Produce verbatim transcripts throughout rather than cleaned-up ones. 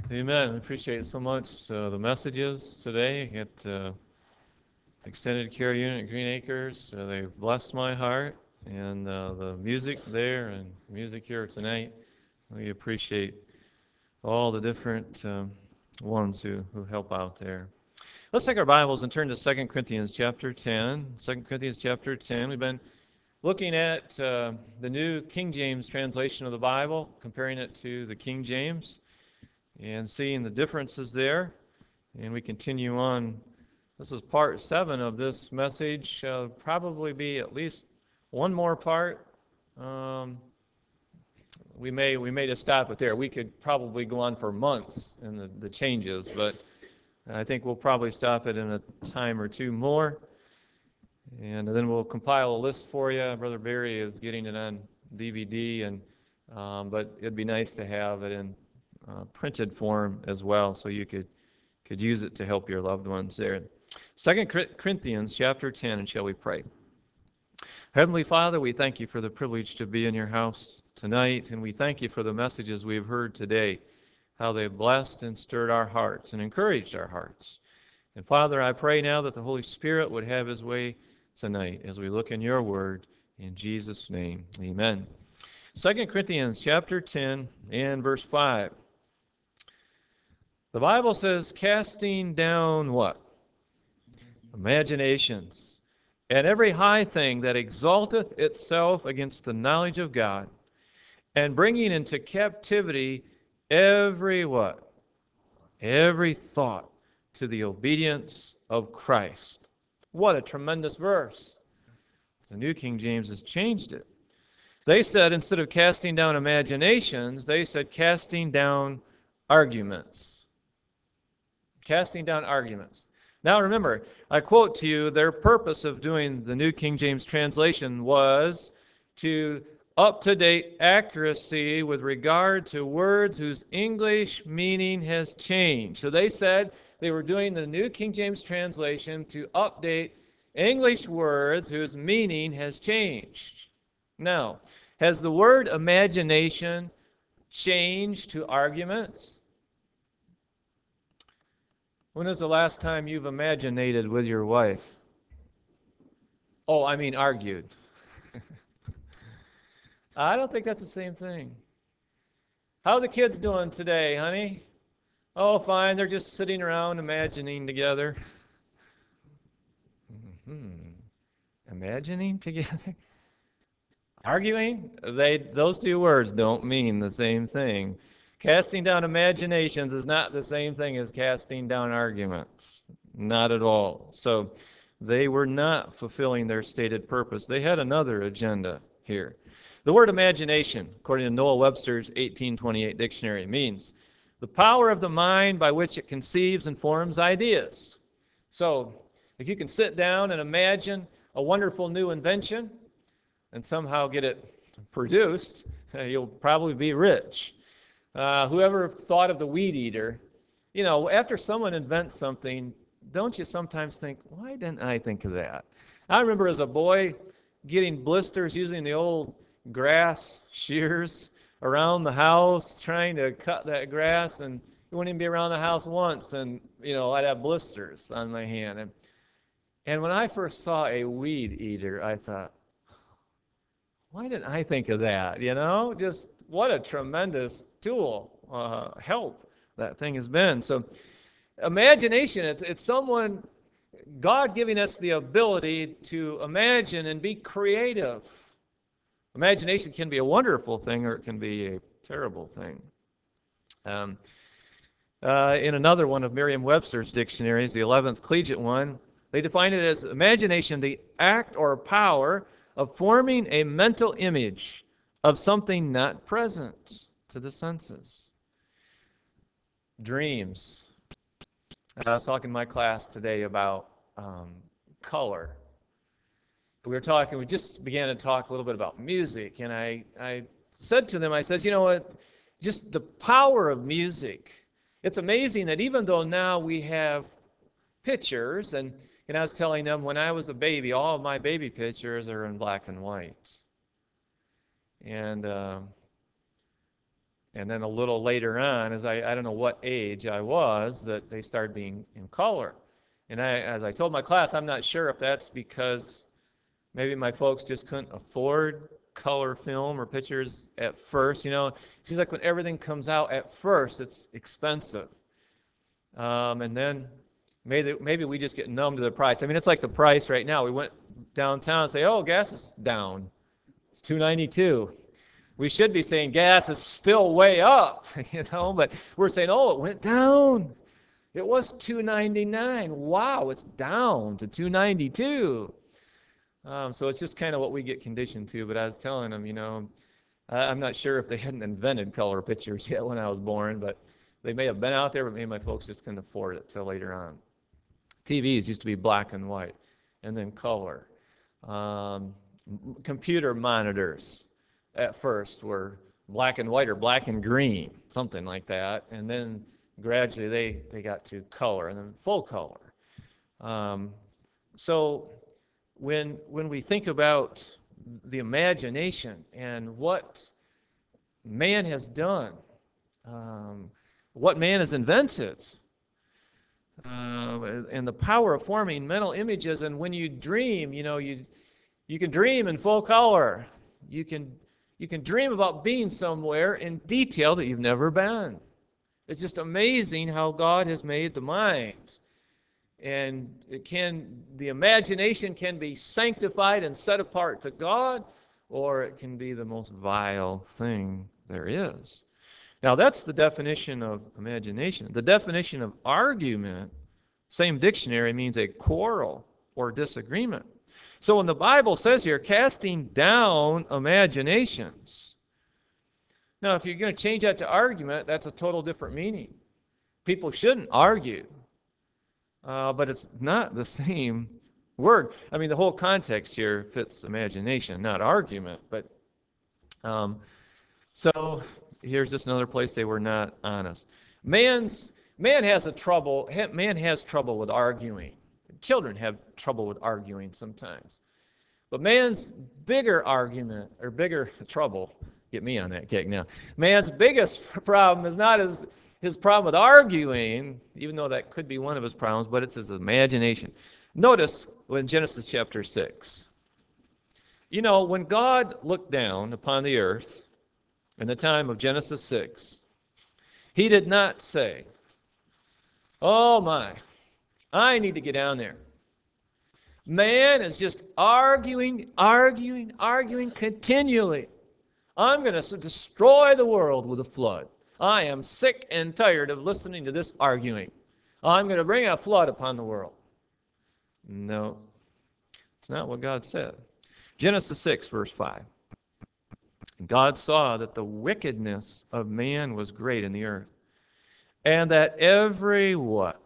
Amen. I appreciate so much uh, the messages today at uh, Extended Care Unit at Green Acres. Uh, they've blessed my heart, and uh, the music there and music here tonight. We appreciate all the different um, ones who, who help out there. Let's take our Bibles and turn to Second Corinthians chapter ten. Second Corinthians chapter ten. We've been looking at uh, the New King James translation of the Bible, comparing it to the King James, and seeing the differences there. And we continue on. This is part seven of this message. Uh, probably be at least one more part. Um, we may we may just stop it there. We could probably go on for months in the, the changes, but I think we'll probably stop it in a time or two more. And then we'll compile a list for you. Brother Barry is getting it on D V D, and um, but it'd be nice to have it in uh, printed form as well, so you could could use it to help your loved ones there. Second Corinthians chapter ten, and shall we pray? Heavenly Father, we thank you for the privilege to be in your house tonight, and we thank you for the messages we've heard today, how they've blessed and stirred our hearts and encouraged our hearts. And Father, I pray now that the Holy Spirit would have his way tonight as we look in your word. In Jesus' name, amen. Second Corinthians chapter ten and verse five. The Bible says, casting down what? Imaginations, and every high thing that exalteth itself against the knowledge of God, and bringing into captivity every what? Every thought to the obedience of Christ. What a tremendous verse. The New King James has changed it. They said instead of casting down imaginations, they said casting down arguments. Casting down arguments. Now remember, I quote to you, their purpose of doing the New King James translation was to up-to-date accuracy with regard to words whose English meaning has changed. So they said they were doing the New King James translation to update English words whose meaning has changed. Now, has the word imagination changed to arguments? When was the last time you've imaginated with your wife? Oh, I mean argued. I don't think that's the same thing. How are the kids doing today, honey? Oh, fine. They're just sitting around imagining together. Hmm. Imagining together? Arguing? They those two words don't mean the same thing. Casting down imaginations is not the same thing as casting down arguments. Not at all. So they were not fulfilling their stated purpose. They had another agenda here. The word imagination, according to Noah Webster's eighteen twenty-eight dictionary, means the power of the mind by which it conceives and forms ideas. So if you can sit down and imagine a wonderful new invention and somehow get it produced, you'll probably be rich. Uh, whoever thought of the weed eater, you know, after someone invents something, don't you sometimes think, why didn't I think of that? I remember as a boy getting blisters using the old grass shears around the house, trying to cut that grass, and it wouldn't even be around the house once, and, you know, I'd have blisters on my hand. And, and when I first saw a weed eater, I thought, why didn't I think of that? You know, just what a tremendous tool, uh, help that thing has been. So, imagination, it's, it's someone, God giving us the ability to imagine and be creative. Imagination can be a wonderful thing or it can be a terrible thing. Um, uh, in another one of Merriam Webster's dictionaries, the eleventh collegiate one, they define it as imagination, the act or power of forming a mental image of something not present to the senses. Dreams. I was talking in my class today about um, color. We were talking, we just began to talk a little bit about music, and I, I said to them, I said, you know what, just the power of music. It's amazing that even though now we have pictures, and, and I was telling them when I was a baby, all of my baby pictures are in black and white. And uh, And then a little later on, as I, I don't know what age I was, that they started being in color. And I, as I told my class, I'm not sure if that's because maybe my folks just couldn't afford color film or pictures at first. You know, it seems like when everything comes out at first, it's expensive. Um, and then maybe, maybe we just get numb to the price. I mean, it's like the price right now. We went downtown and say, oh, gas is down. It's two ninety-two. We should be saying gas is still way up, you know, but we're saying, oh, it went down. It was two ninety-nine. Wow, it's down to two ninety-two. Um, so it's just kind of what we get conditioned to. But I was telling them, you know, I'm not sure if they hadn't invented color pictures yet when I was born, but they may have been out there, but maybe my folks just couldn't afford it till later on. T Vs used to be black and white, and then color. Um, computer monitors at first were black and white or black and green, something like that, and then gradually they, they got to color and then full color. Um, so when when we think about the imagination and what man has done, um, what man has invented, uh, and the power of forming mental images, and when you dream, you know, you you can dream in full color. You can you can dream about being somewhere in detail that you've never been. It's just amazing how God has made the mind. And it can, the imagination can be sanctified and set apart to God, or it can be the most vile thing there is. Now, that's the definition of imagination. The definition of argument, same dictionary, means a quarrel or disagreement. So when the Bible says here, casting down imaginations, now if you're going to change that to argument, that's a total different meaning. People shouldn't argue. Uh, but it's not the same word. I mean, the whole context here fits imagination, not argument. But um, so here's just another place they were not honest. Man's man has a trouble. Man has trouble with arguing. Children have trouble with arguing sometimes. But man's bigger argument or bigger trouble. Get me on that kick now. Man's biggest problem is not his his problem with arguing, even though that could be one of his problems, but it's his imagination. Notice in Genesis chapter six. You know, when God looked down upon the earth in the time of Genesis six, he did not say, oh my, I need to get down there. Man is just arguing, arguing, arguing continually. I'm going to destroy the world with a flood. I am sick and tired of listening to this arguing. I'm going to bring a flood upon the world. No, it's not what God said. Genesis six, verse five. God saw that the wickedness of man was great in the earth, and that every what?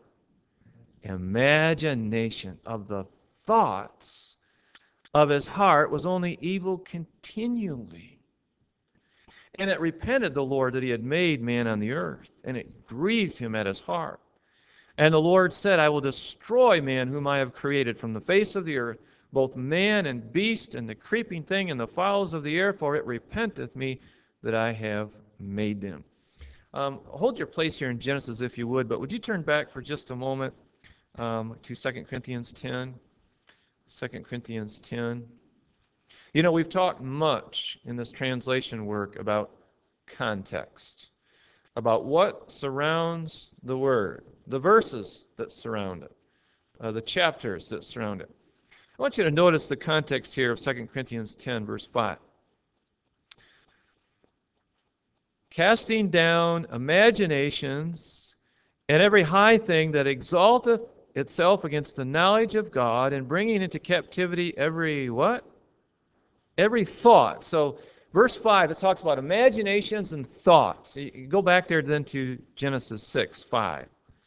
Imagination of the thoughts of his heart was only evil continually. And it repented the Lord that he had made man on the earth, and it grieved him at his heart. And the Lord said, I will destroy man whom I have created from the face of the earth, both man and beast, and the creeping thing, and the fowls of the air, for it repenteth me that I have made them. Um, hold your place here in Genesis if you would, but would you turn back for just a moment um, to Second Corinthians ten? Second Corinthians ten. You know, we've talked much in this translation work about context, about what surrounds the word, the verses that surround it, uh, the chapters that surround it. I want you to notice the context here of Second Corinthians ten, verse five. Casting down imaginations and every high thing that exalteth itself against the knowledge of God, and bringing into captivity every what? Every thought. So verse five, it talks about imaginations and thoughts. You go back there then to Genesis six, five.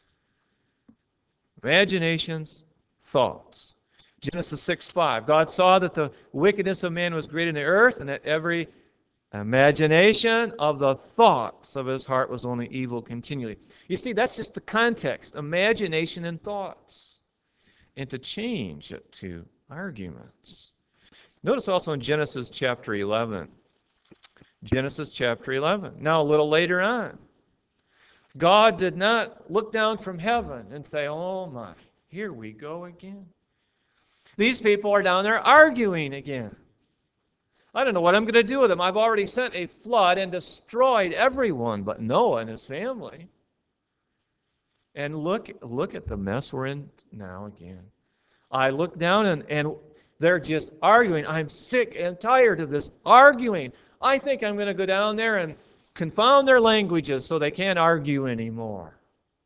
Imaginations, thoughts. Genesis six, five. God saw that the wickedness of man was great in the earth, and that every imagination of the thoughts of his heart was only evil continually. You see, that's just the context. Imagination and thoughts. And to change it to arguments. Notice also in Genesis chapter eleven. Genesis chapter eleven. Now, a little later on, God did not look down from heaven and say, oh my, here we go again. These people are down there arguing again. I don't know what I'm going to do with them. I've already sent a flood and destroyed everyone but Noah and his family. And look, look at the mess we're in now again. I look down and, and they're just arguing. I'm sick and tired of this arguing. I think I'm going to go down there and confound their languages so they can't argue anymore.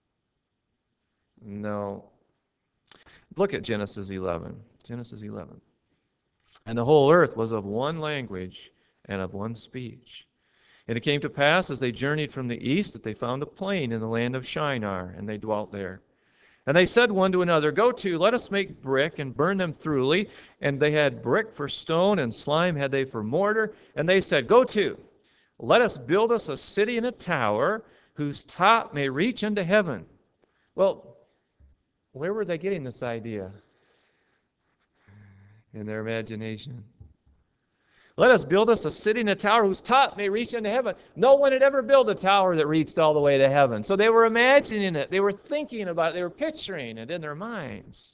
No. Look at Genesis eleven. Genesis eleven. And the whole earth was of one language and of one speech. And it came to pass, as they journeyed from the east, that they found a plain in the land of Shinar, and they dwelt there. And they said one to another, go to, let us make brick, and burn them thoroughly. And they had brick for stone, and slime had they for mortar. And they said, go to, let us build us a city and a tower, whose top may reach unto heaven. Well, where were they getting this idea? In their imagination. Let us build us a city and a tower whose top may reach into heaven. No one had ever built a tower that reached all the way to heaven. So they were imagining it. They were thinking about it. They were picturing it in their minds.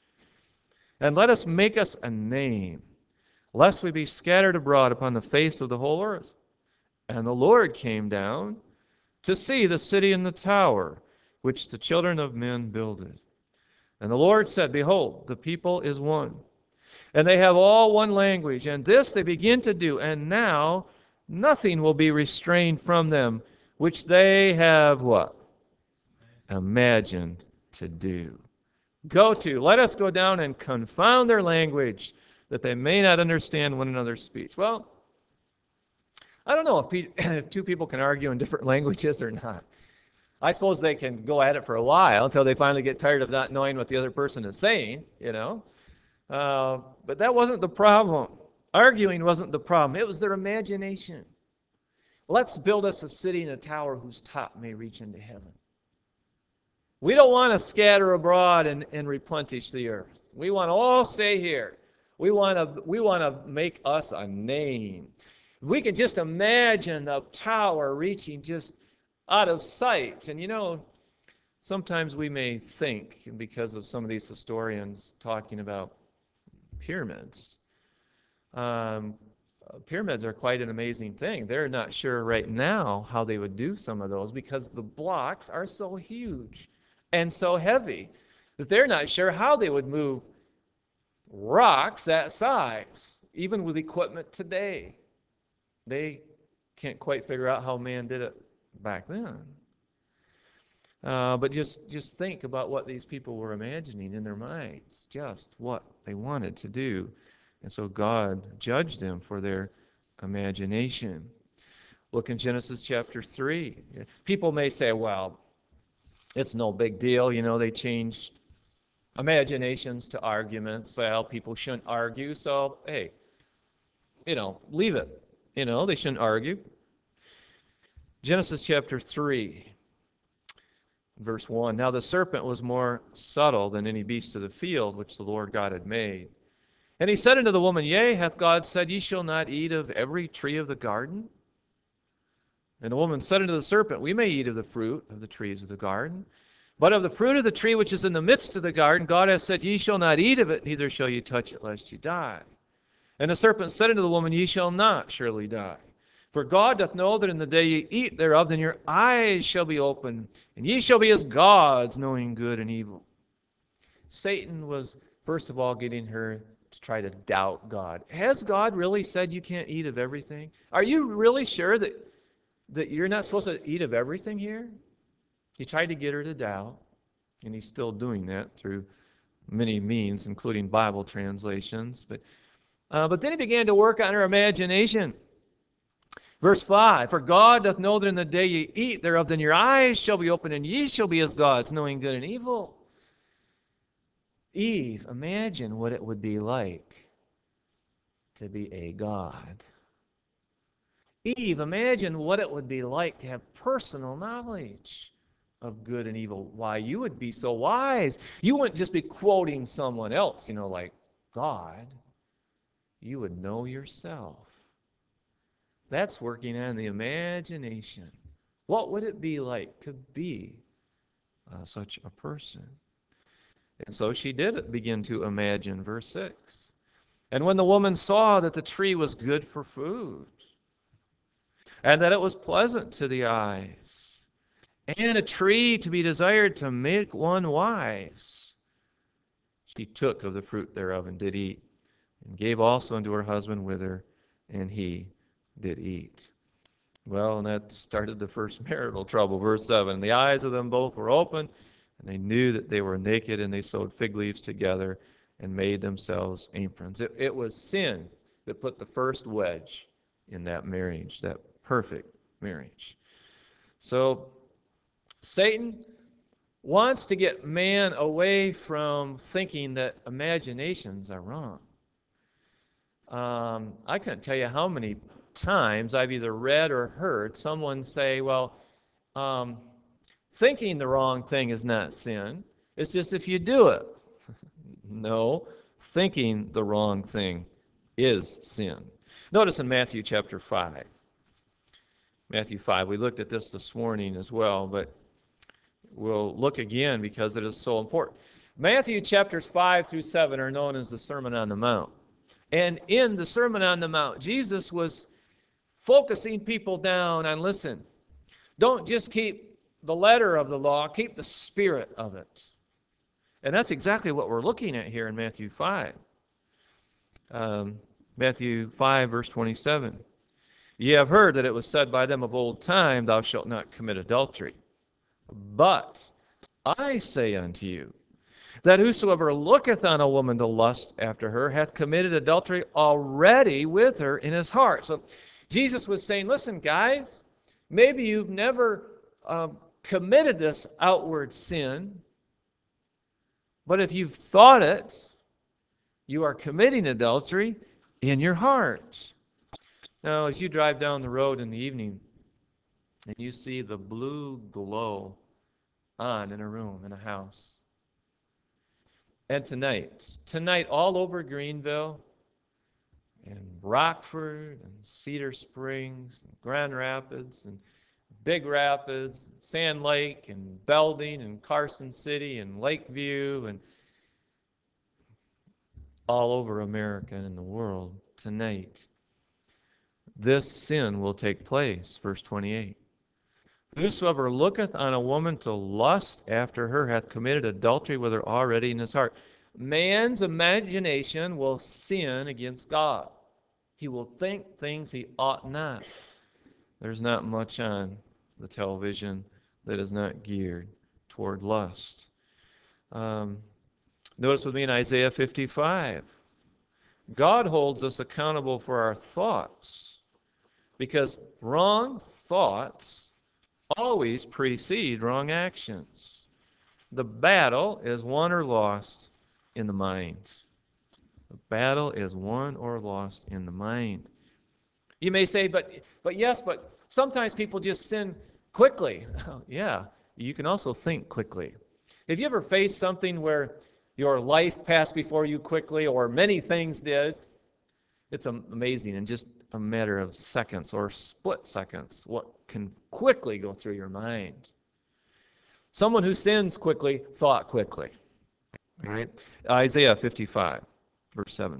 And let us make us a name, lest we be scattered abroad upon the face of the whole earth. And the Lord came down to see the city and the tower, which the children of men builded. And the Lord said, behold, the people is one. And they have all one language, and this they begin to do. And now nothing will be restrained from them, which they have what? Imagined to do. Go to, let us go down and confound their language, that they may not understand one another's speech. Well, I don't know if, pe- if two people can argue in different languages or not. I suppose they can go at it for a while until they finally get tired of not knowing what the other person is saying, you know. Uh, but that wasn't the problem. Arguing wasn't the problem. It was their imagination. Let's build us a city and a tower whose top may reach into heaven. We don't want to scatter abroad and, and replenish the earth. We want to all stay here. We want to, we want to make us a name. We can just imagine a tower reaching just out of sight. And you know, sometimes we may think, because of some of these historians talking about pyramids. Um, pyramids are quite an amazing thing. They're not sure right now how they would do some of those because the blocks are so huge and so heavy that they're not sure how they would move rocks that size, even with equipment today. They can't quite figure out how man did it back then. Uh, but just, just think about what these people were imagining in their minds, just what they wanted to do. And so God judged them for their imagination. Look in Genesis chapter three. People may say, well, it's no big deal. You know, they changed imaginations to arguments. Well, people shouldn't argue, so, hey, you know, leave it. You know, they shouldn't argue. Genesis chapter three. Verse one, now the serpent was more subtle than any beast of the field which the Lord God had made. And he said unto the woman, yea, hath God said, ye shall not eat of every tree of the garden? And the woman said unto the serpent, we may eat of the fruit of the trees of the garden, but of the fruit of the tree which is in the midst of the garden, God hath said, ye shall not eat of it, neither shall ye touch it, lest ye die. And the serpent said unto the woman, ye shall not surely die. For God doth know that in the day ye eat thereof, then your eyes shall be opened, and ye shall be as gods, knowing good and evil. Satan was, first of all, getting her to try to doubt God. Has God really said you can't eat of everything? Are you really sure that, that you're not supposed to eat of everything here? He tried to get her to doubt, and he's still doing that through many means, including Bible translations. But, uh, but then he began to work on her imagination. Verse five, for God doth know that in the day ye eat thereof, then your eyes shall be opened, and ye shall be as gods, knowing good and evil. Eve, imagine what it would be like to be a god. Eve, imagine what it would be like to have personal knowledge of good and evil. Why, you would be so wise. You wouldn't just be quoting someone else, you know, like God. You would know yourself. That's working on the imagination. What would it be like to be uh, such a person? And so she did begin to imagine, verse six. And when the woman saw that the tree was good for food, and that it was pleasant to the eyes, and a tree to be desired to make one wise, she took of the fruit thereof and did eat, and gave also unto her husband with her, and he did eat. Well, and that started the first marital trouble. Verse seven, the eyes of them both were open, and they knew that they were naked, and they sewed fig leaves together and made themselves aprons. It, it was sin that put the first wedge in that marriage, that perfect marriage. So Satan wants to get man away from thinking that imaginations are wrong. Um, I couldn't tell you how many times I've either read or heard someone say, well, um, thinking the wrong thing is not sin. It's just if you do it. No, thinking the wrong thing is sin. Notice in Matthew chapter five. Matthew five, we looked at this this morning as well, but we'll look again because it is so important. Matthew chapters five through seven are known as the Sermon on the Mount. And in the Sermon on the Mount, Jesus was focusing people down on, listen, don't just keep the letter of the law, keep the spirit of it. And that's exactly what we're looking at here in Matthew five. Um, Matthew five, verse twenty-seven. Ye have heard that it was said by them of old time, thou shalt not commit adultery. But I say unto you, that whosoever looketh on a woman to lust after her hath committed adultery already with her in his heart. So Jesus was saying, listen, guys, maybe you've never uh, committed this outward sin, but if you've thought it, you are committing adultery in your heart. Now, as you drive down the road in the evening and you see the blue glow on in a room, in a house, and tonight, tonight all over Greenville and Rockford and Cedar Springs and Grand Rapids and Big Rapids, Sand Lake and Belding and Carson City and Lakeview and all over America and in the world tonight, this sin will take place. Verse twenty-eight. Whosoever looketh on a woman to lust after her hath committed adultery with her already in his heart. Man's imagination will sin against God. He will think things he ought not. There's not much on the television that is not geared toward lust. Um, notice with me in Isaiah fifty-five. God holds us accountable for our thoughts because wrong thoughts always precede wrong actions. The battle is won or lost in the mind. The battle is won or lost in the mind. You may say, but but yes, but sometimes people just sin quickly. Yeah, you can also think quickly. Have you ever faced something where your life passed before you quickly, or many things did? It's amazing in just a matter of seconds or split seconds what can quickly go through your mind. Someone who sins quickly thought quickly. All right? Isaiah fifty-five, verse seven.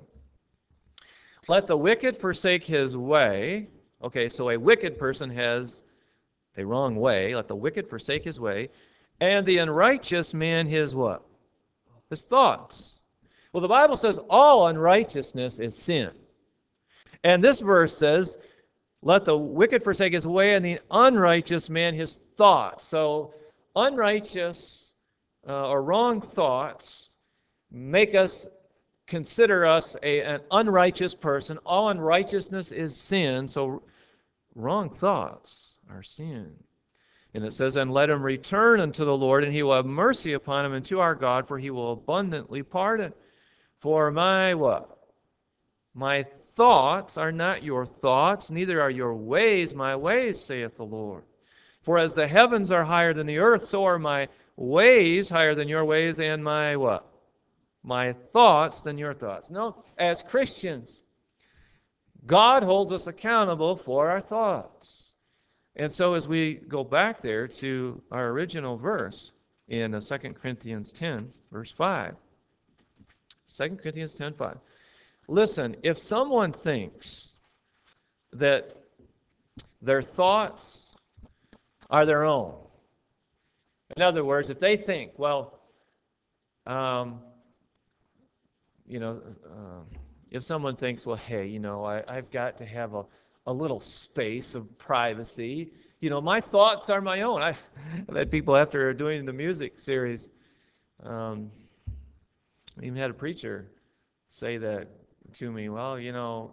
Let the wicked forsake his way. Okay, so a wicked person has a wrong way. Let the wicked forsake his way. And the unrighteous man his what? His thoughts. Well, the Bible says all unrighteousness is sin. And this verse says, let the wicked forsake his way and the unrighteous man his thoughts. So unrighteous uh, or wrong thoughts make us consider us a, an unrighteous person. All unrighteousness is sin, so wrong thoughts are sin. And it says, and let him return unto the Lord, and he will have mercy upon him, and to our God, for he will abundantly pardon. For my what? My thoughts are not your thoughts, neither are your ways my ways, saith the Lord. For as the heavens are higher than the earth, so are my ways higher than your ways, and my what? My thoughts than your thoughts. No, as Christians, God holds us accountable for our thoughts. And so as we go back there to our original verse in uh, Second Corinthians ten, verse five. Second Corinthians ten, five. Listen, if someone thinks that their thoughts are their own, in other words, if they think, well, um, you know, uh, if someone thinks, well, hey, you know, I, I've got to have a, a little space of privacy. You know, my thoughts are my own. I, I've had people after doing the music series, um, I even had a preacher say that to me. Well, you know,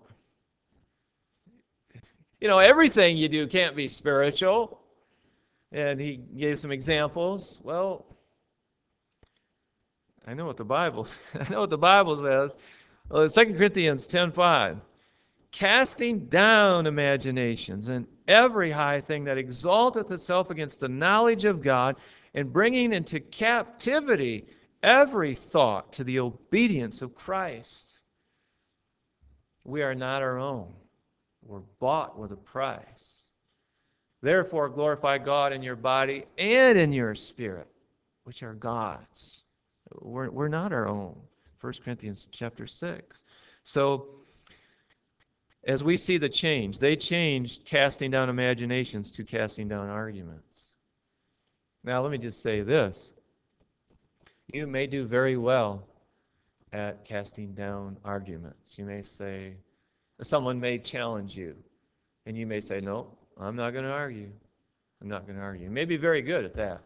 you know, everything you do can't be spiritual. And he gave some examples. Well, I know what the Bible I know what the Bible says. Well, Second Corinthians ten five. Casting down imaginations and every high thing that exalteth itself against the knowledge of God, and bringing into captivity every thought to the obedience of Christ. We are not our own. We're bought with a price. Therefore, glorify God in your body and in your spirit, which are God's. We're, we're not our own. First Corinthians chapter six. So, as we see the change, they changed casting down imaginations to casting down arguments. Now, let me just say this. You may do very well at casting down arguments. You may say, someone may challenge you, and you may say, no, I'm not going to argue. I'm not going to argue. You may be very good at that.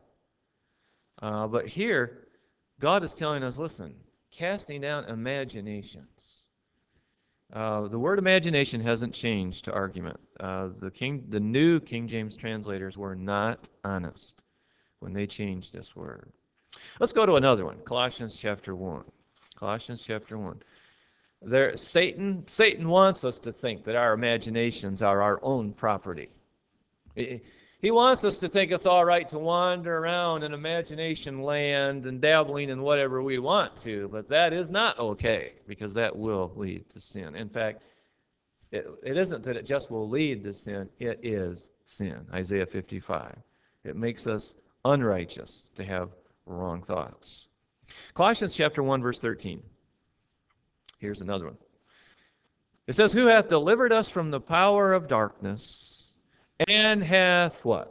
Uh, but here, God is telling us, listen, casting down imaginations. Uh, the word imagination hasn't changed to argument. Uh, the King, the new King James translators were not honest when they changed this word. Let's go to another one, Colossians chapter one. Colossians chapter one. There, Satan, Satan wants us to think that our imaginations are our own property. He, he wants us to think it's all right to wander around in imagination land and dabbling in whatever we want to, but that is not okay, because that will lead to sin. In fact, it, it isn't that it just will lead to sin, it is sin. Isaiah fifty-five. It makes us unrighteous to have wrong thoughts. Colossians chapter one, verse thirteen. Here's another one. It says, who hath delivered us from the power of darkness, and hath what?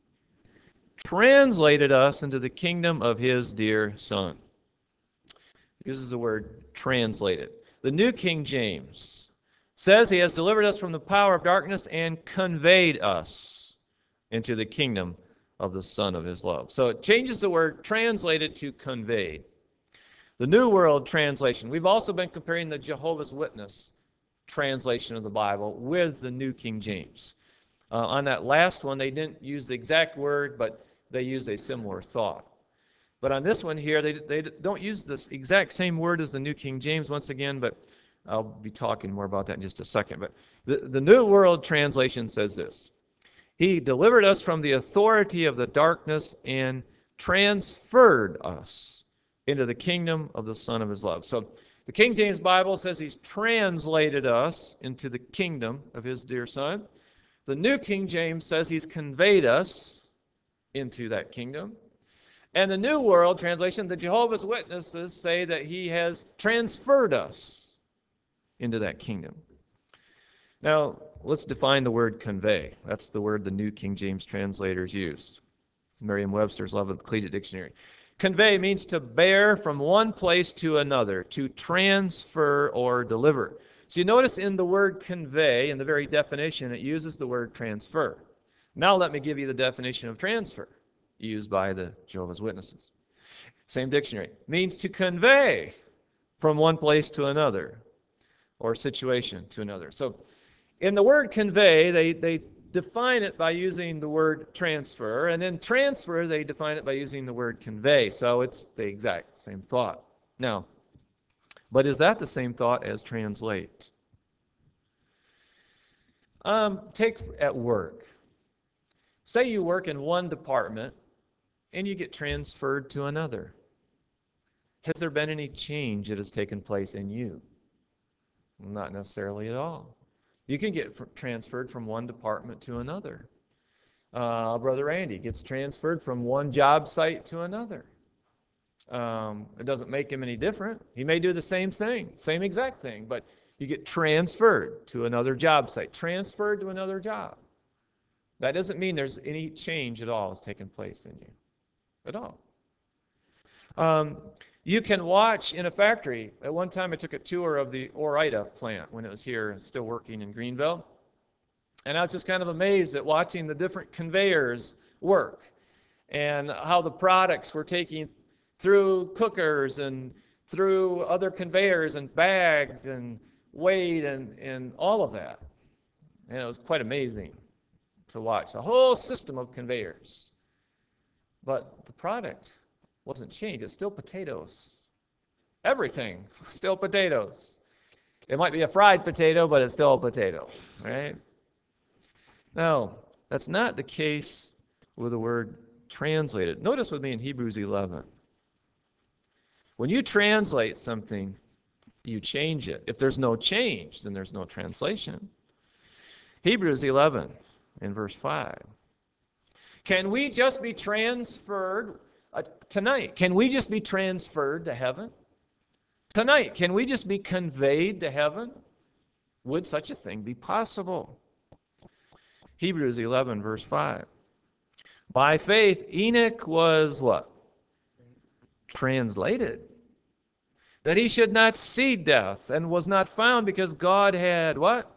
Translated us into the kingdom of his dear Son. It uses the word translated. The New King James says he has delivered us from the power of darkness and conveyed us into the kingdom of the Son of his love. So it changes the word translated to conveyed. The New World Translation. We've also been comparing the Jehovah's Witness translation of the Bible with the New King James. Uh, on that last one, they didn't use the exact word, but they used a similar thought. But on this one here, they, they don't use this exact same word as the New King James once again, but I'll be talking more about that in just a second. But the, the New World Translation says this. He delivered us from the authority of the darkness and transferred us into the kingdom of the Son of his love. So the King James Bible says he's translated us into the kingdom of his dear Son. The New King James says he's conveyed us into that kingdom. And the New World Translation, the Jehovah's Witnesses, say that he has transferred us into that kingdom. Now, let's define the word convey. That's the word the New King James translators used. Merriam-Webster's eleventh Collegiate Dictionary. Convey means to bear from one place to another, to transfer or deliver. So you notice in the word convey, in the very definition, it uses the word transfer. Now let me give you the definition of transfer used by the Jehovah's Witnesses. Same dictionary. Means to convey from one place to another, or situation to another. So in the word convey, they, they define it by using the word transfer, and in transfer, they define it by using the word convey. So it's the exact same thought. Now, but is that the same thought as translate? Um, take at work. Say you work in one department and you get transferred to another. Has there been any change that has taken place in you? Not necessarily at all. You can get transferred from one department to another. Uh, Brother Andy gets transferred from one job site to another. Um, it doesn't make him any different. He may do the same thing, same exact thing, but you get transferred to another job site, transferred to another job. That doesn't mean there's any change at all has taken place in you, at all. Um, you can watch in a factory. At one time, I took a tour of the Ore-Ida plant when it was here, still working in Greenville. And I was just kind of amazed at watching the different conveyors work and how the products were taking through cookers and through other conveyors and bagged and weighed and, and all of that. And it was quite amazing to watch the whole system of conveyors. But the product wasn't changed. It's still potatoes. Everything, still potatoes. It might be a fried potato, but it's still a potato, right? Now, that's not the case with the word translated. Notice with me in Hebrews eleven. When you translate something, you change it. If there's no change, then there's no translation. Hebrews eleven in verse five. Can we just be transferred uh, tonight? Can we just be transferred to heaven? Tonight, can we just be conveyed to heaven? Would such a thing be possible? Hebrews eleven, verse five. By faith, Enoch was what? Translated. That he should not see death, and was not found because God had what?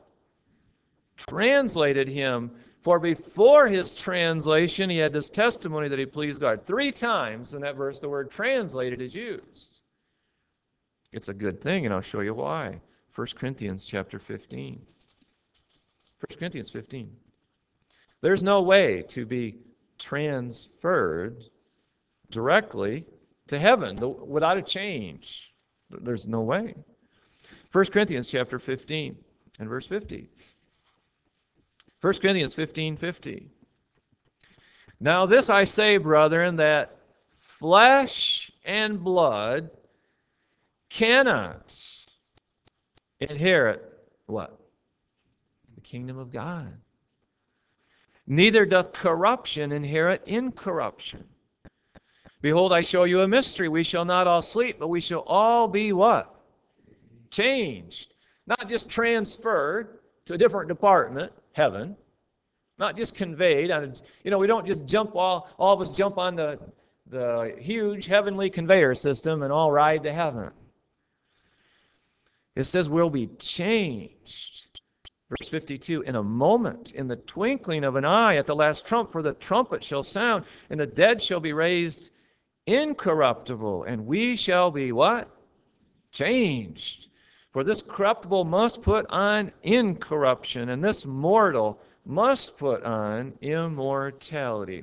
Translated him. For before his translation, he had this testimony that he pleased God. Three times in that verse, the word translated is used. It's a good thing, and I'll show you why. First Corinthians chapter fifteen. First Corinthians fifteen. There's no way to be transferred directly to heaven without a change. There's no way. First Corinthians chapter fifteen and verse fifty. First Corinthians fifteen fifty. Now this I say, brethren, that flesh and blood cannot inherit what? The kingdom of God. Neither doth corruption inherit incorruption. Behold, I show you a mystery. We shall not all sleep, but we shall all be what? Changed. Not just transferred to a different department, heaven. Not just conveyed. On a, you know, we don't just jump, all, all of us jump on the, the huge heavenly conveyor system and all ride to heaven. It says we'll be changed. Verse fifty-two, in a moment, in the twinkling of an eye, at the last trump, for the trumpet shall sound, and the dead shall be raised incorruptible, and we shall be what? Changed. For this corruptible must put on incorruption, and this mortal must put on immortality.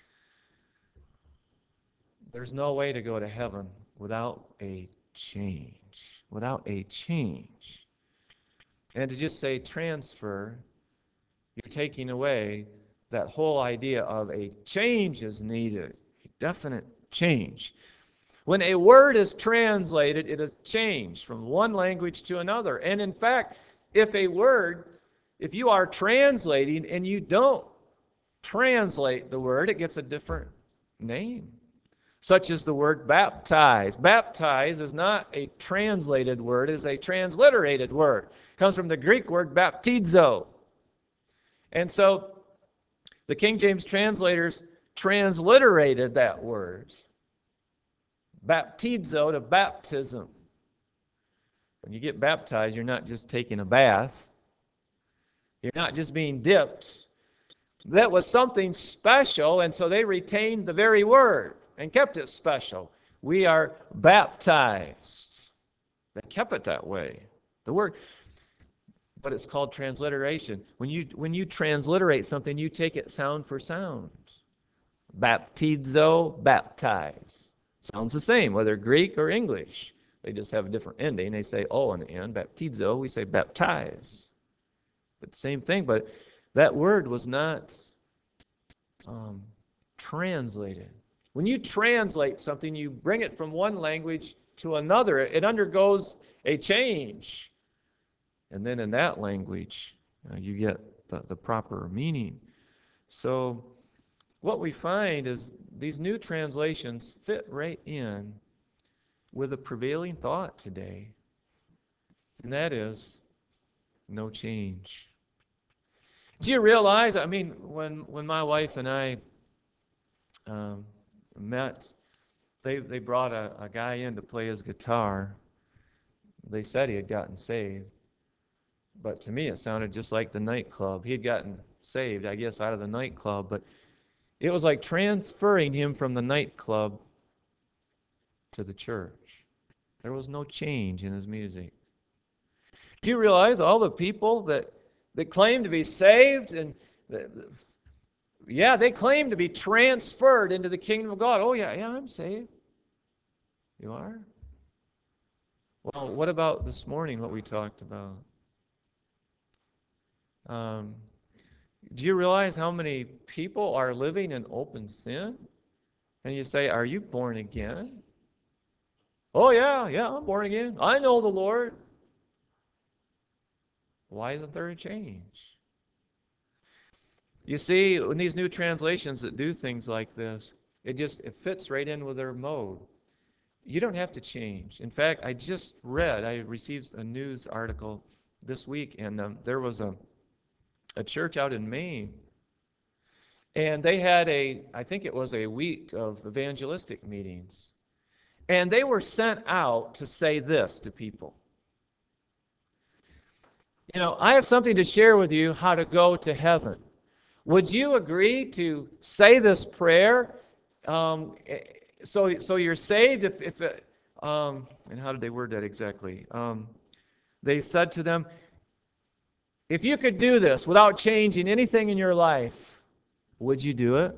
There's no way to go to heaven without a change. Without a change. And to just say transfer, you're taking away that whole idea of a change is needed, a definite change. When a word is translated, it is changed from one language to another. And in fact, if a word, if you are translating and you don't translate the word, it gets a different name. Such as the word baptize. Baptize is not a translated word, it is a transliterated word. It comes from the Greek word baptizo. And so the King James translators transliterated that word. Baptizo to baptism. When you get baptized, you're not just taking a bath. You're not just being dipped. That was something special, and so they retained the very word and kept it special. We are baptized. They kept it that way. The word, but it's called transliteration. When you when you transliterate something, you take it sound for sound. Baptizo, baptize. Sounds the same, whether Greek or English. They just have a different ending. They say O in the end. Baptizo, we say baptize. But same thing, but that word was not um, translated. When you translate something, you bring it from one language to another. It undergoes a change. And then in that language, uh, you get the, the proper meaning. So what we find is these new translations fit right in with a prevailing thought today, and that is no change. Do you realize, I mean, when when my wife and I um, met, they they brought a, a guy in to play his guitar. They said he had gotten saved, but to me it sounded just like the nightclub. He had gotten saved, I guess, out of the nightclub, but it was like transferring him from the nightclub to the church. There was no change in his music. Do you realize all the people that, that claim to be saved and the, the, yeah, they claim to be transferred into the kingdom of God. Oh yeah, yeah, I'm saved. You are? Well, what about this morning, what we talked about? Um, do you realize how many people are living in open sin? And you say, are you born again? Oh yeah, yeah, I'm born again. I know the Lord. Why isn't there a change? You see, in these new translations that do things like this, it just it fits right in with their mode. You don't have to change. In fact, I just read, I received a news article this week, and um, there was a, a church out in Maine, and they had a, I think it was a week of evangelistic meetings, and they were sent out to say this to people. You know, I have something to share with you how to go to heaven. Would you agree to say this prayer? Um, so, so you're saved if, if it, um, and how did they word that exactly? Um, they said to them, if you could do this without changing anything in your life, would you do it?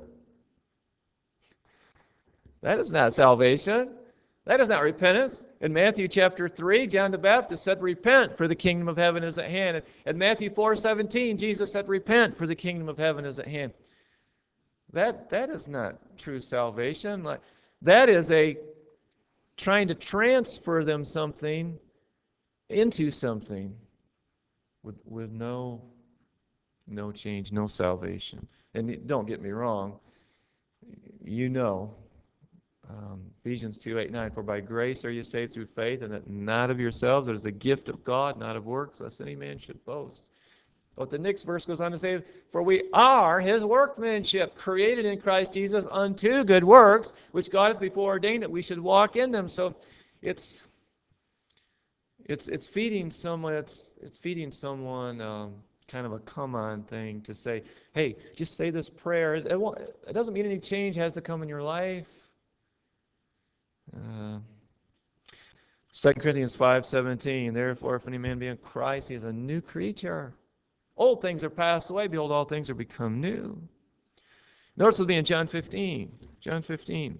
That is not salvation. That is not repentance. In Matthew chapter three, John the Baptist said, repent, for the kingdom of heaven is at hand. In Matthew four seventeen, Jesus said, repent, for the kingdom of heaven is at hand. That, that is not true salvation. Like, that is a trying to transfer them something into something with, with no, no change, no salvation. And don't get me wrong, you know, Um, Ephesians two, eight, nine, for by grace are you saved through faith, and that not of yourselves, it is a gift of God, not of works, lest any man should boast. But the next verse goes on to say, for we are his workmanship, created in Christ Jesus unto good works, which God hath before ordained that we should walk in them. So it's it's it's feeding someone, it's it's feeding someone um, kind of a come on thing to say, hey, just say this prayer. It, it, won't, it doesn't mean any change has to come in your life. Uh, Second Corinthians five seventeen, therefore, if any man be in Christ, he is a new creature. Old things are passed away. Behold, all things are become new. Notice with me in John fifteen. John fifteen.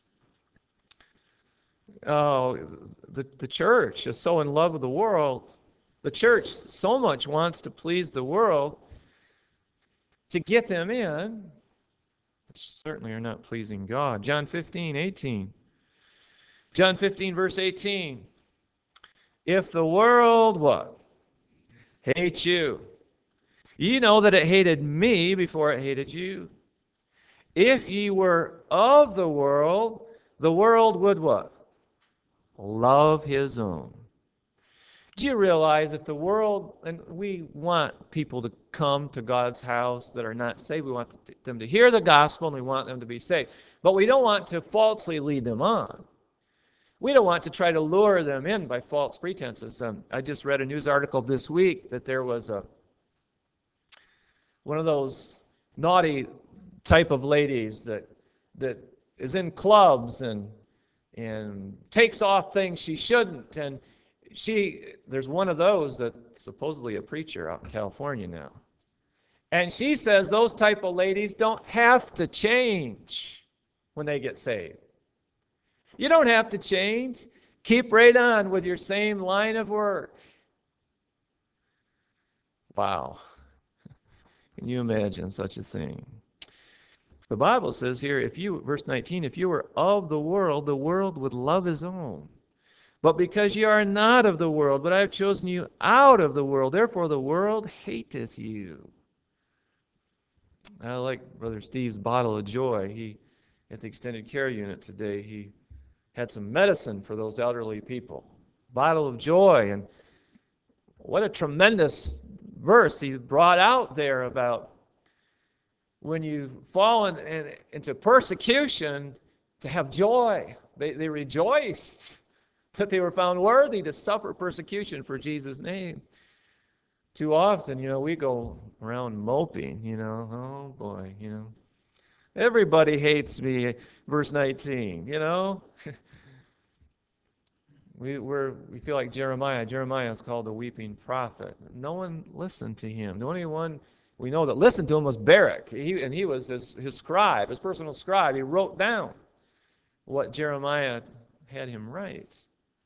Oh, the, the church is so in love with the world. The church so much wants to please the world to get them in, which certainly are not pleasing God. John fifteen, eighteen. John fifteen, verse eighteen. If the world, what? Hates you. You know that it hated me before it hated you. If ye were of the world, the world would what? Love his own. Do you realize if the world, and we want people to come to God's house that are not saved, we want them to hear the gospel and we want them to be saved. But we don't want to falsely lead them on. We don't want to try to lure them in by false pretenses. Um, I just read a news article this week that there was a one of those naughty type of ladies that that is in clubs and and takes off things she shouldn't. And she there's one of those that's supposedly a preacher out in California now. And she says those type of ladies don't have to change when they get saved. You don't have to change. Keep right on with your same line of work. Wow. Can you imagine such a thing? The Bible says here, if you, verse nineteen, if you were of the world, the world would love his own. But because ye are not of the world, but I have chosen you out of the world, therefore the world hateth you. I like Brother Steve's bottle of joy. He, at the extended care unit today, he had some medicine for those elderly people. Bottle of joy. And what a tremendous verse he brought out there about when you've fallen in, into persecution, to have joy. They, they rejoiced that they were found worthy to suffer persecution for Jesus' name. Too often, you know, we go around moping, you know, oh boy, you know. Everybody hates me, verse nineteen, you know. we we're, we feel like Jeremiah. Jeremiah is called the weeping prophet. No one listened to him. The only one we know that listened to him was Baruch, he, and he was his, his scribe, his personal scribe. He wrote down what Jeremiah had him write.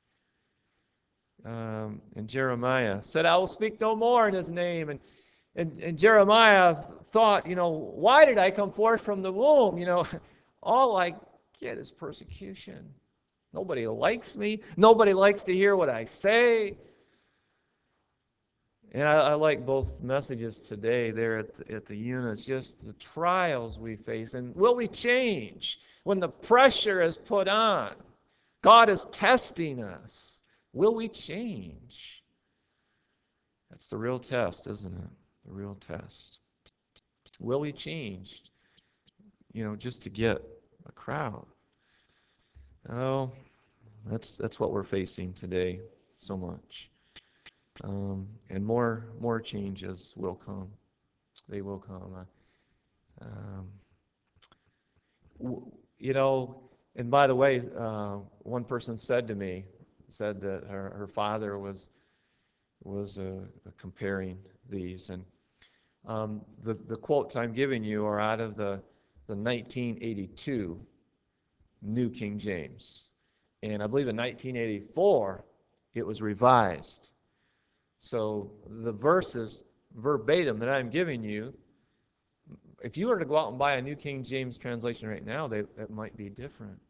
Um, and Jeremiah said, I will speak no more in his name. And, and, and Jeremiah thought, you know, why did I come forth from the womb? You know, all I get is persecution. Nobody likes me. Nobody likes to hear what I say. And I, I like both messages today there at the, at the units, just the trials we face. And will we change when the pressure is put on? God is testing us. Will we change? That's the real test, isn't it? The real test. Will we change, you know, just to get a crowd? Oh, that's that's what we're facing today so much. Um, and more more changes will come. They will come. Uh, um, w- you know, and by the way, uh, one person said to me, said that her, her father was was uh, comparing these, and um, the the quotes I'm giving you are out of the the nineteen eighty-two New King James, and I believe in nineteen eighty-four it was revised. So the verses verbatim that I'm giving you, if you were to go out and buy a New King James translation right now, they, it might be different.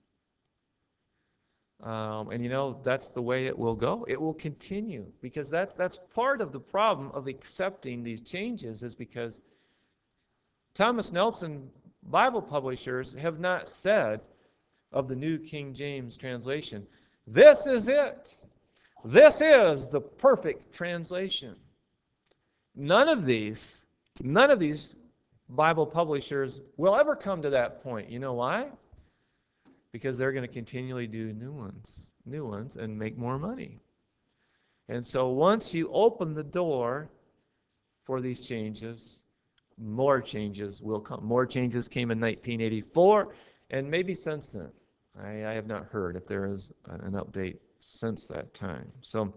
Um, and you know, that's the way it will go. It will continue, because that, that's part of the problem of accepting these changes, is because Thomas Nelson Bible publishers have not said of the New King James translation, this is it. This is the perfect translation. None of these, none of these Bible publishers will ever come to that point. You know why? Because they're going to continually do new ones, new ones, and make more money. And so once you open the door for these changes, more changes will come. More changes came in nineteen eighty-four, and maybe since then. I, I have not heard if there is an update since that time. So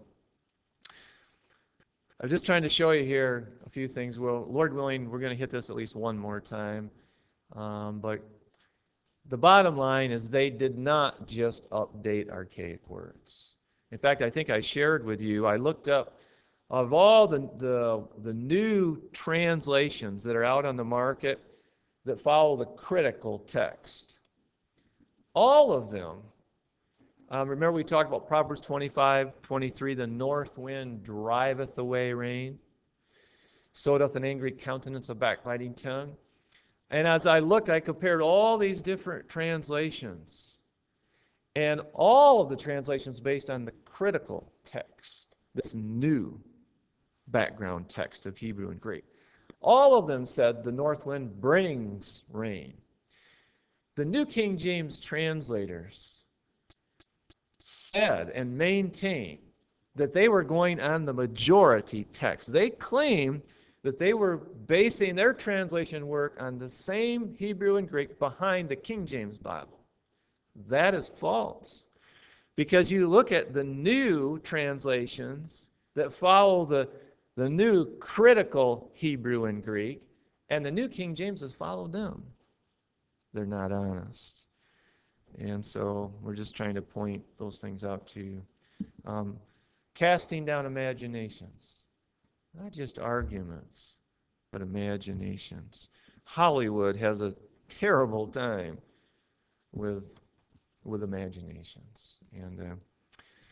I'm just trying to show you here a few things. Well, Lord willing, we're going to hit this at least one more time. Um, but the bottom line is they did not just update archaic words. In fact, I think I shared with you, I looked up, of all the, the, the new translations that are out on the market that follow the critical text, all of them, um, remember we talked about Proverbs twenty-five, twenty-three, the north wind driveth away rain, so doth an angry countenance a backbiting tongue. And as I looked, I compared all these different translations, and all of the translations based on the critical text, this new background text of Hebrew and Greek. All of them said the north wind brings rain. The New King James translators said and maintained that they were going on the majority text. They claimed that they were basing their translation work on the same Hebrew and Greek behind the King James Bible. That is false. Because you look at the new translations that follow the, the new critical Hebrew and Greek, and the New King James has followed them. They're not honest. And so we're just trying to point those things out to you. Um, casting down imaginations. Not just arguments, but imaginations. Hollywood has a terrible time with with imaginations. And uh,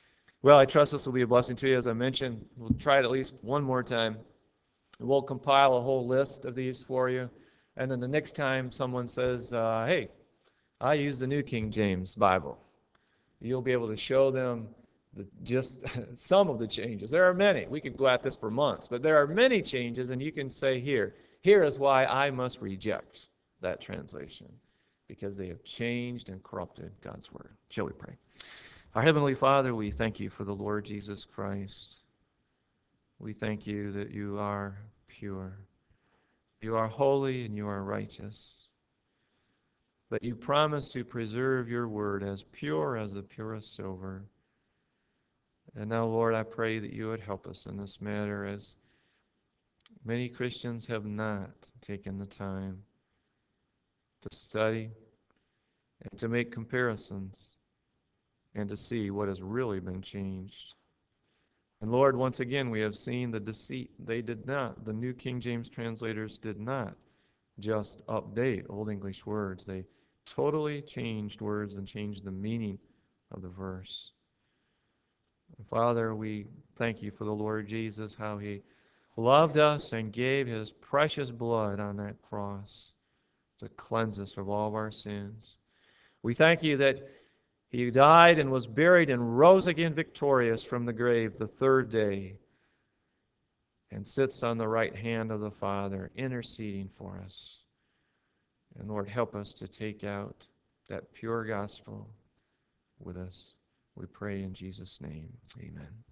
Well, I trust this will be a blessing to you. As I mentioned, we'll try it at least one more time. We'll compile a whole list of these for you. And then the next time someone says, uh, hey, I use the New King James Bible, you'll be able to show them the, just some of the changes. There are many. We could go at this for months, but there are many changes, and you can say here, here is why I must reject that translation, because they have changed and corrupted God's Word. Shall we pray? Our Heavenly Father, we thank you for the Lord Jesus Christ. We thank you that you are pure. You are holy and you are righteous. But you promise to preserve your word as pure as the purest silver. And now, Lord, I pray that you would help us in this matter, as many Christians have not taken the time to study and to make comparisons and to see what has really been changed. And Lord, once again, we have seen the deceit. They did not, the New King James translators did not just update Old English words. They totally changed words and changed the meaning of the verse. And Father, we thank you for the Lord Jesus, how he loved us and gave his precious blood on that cross to cleanse us of all of our sins. We thank you that he died and was buried and rose again victorious from the grave the third day, and sits on the right hand of the Father, interceding for us. And Lord, help us to take out that pure gospel with us. We pray in Jesus' name. Amen.